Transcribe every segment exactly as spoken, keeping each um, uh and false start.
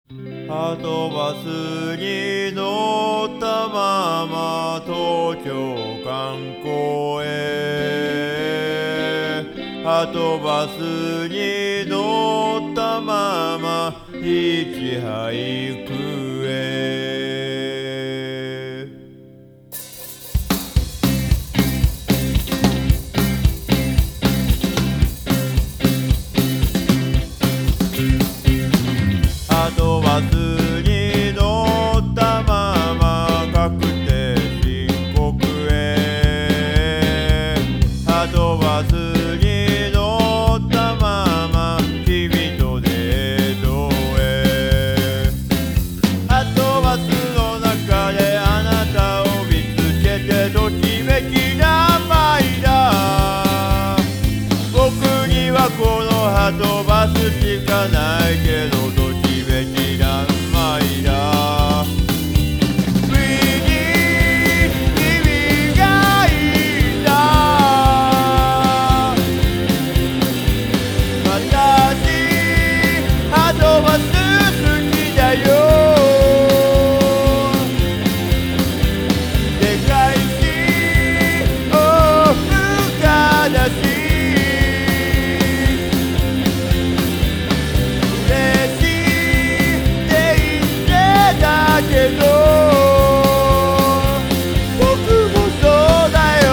はとバスに乗ったまま東京観光へ。はとバスに乗ったままヒッチハイクへ。はとバスに乗ったまま確定申告へ。はとバスに乗ったまま君とデートへ。はとバスの中であなたを見つけてときめきな舞だ。僕にはこのはとバスしかないけどときめきな舞だ。君がいた。私はとバス好きだよ。でかいし大深だしだけど僕もそうだよ。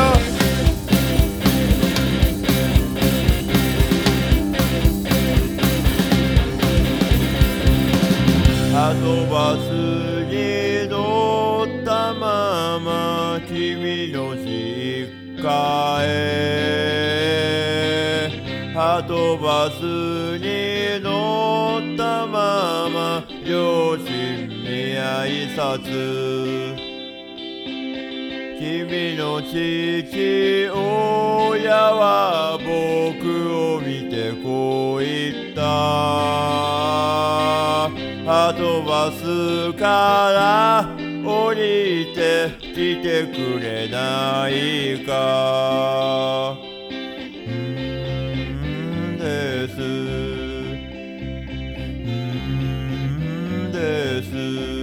はとバスに乗ったまま君の実家へ。はとバスに乗ったまま両親に挨拶。君の父親は僕を見てこう言った。はとバスから降りてきてくれないか。うーんですうーんです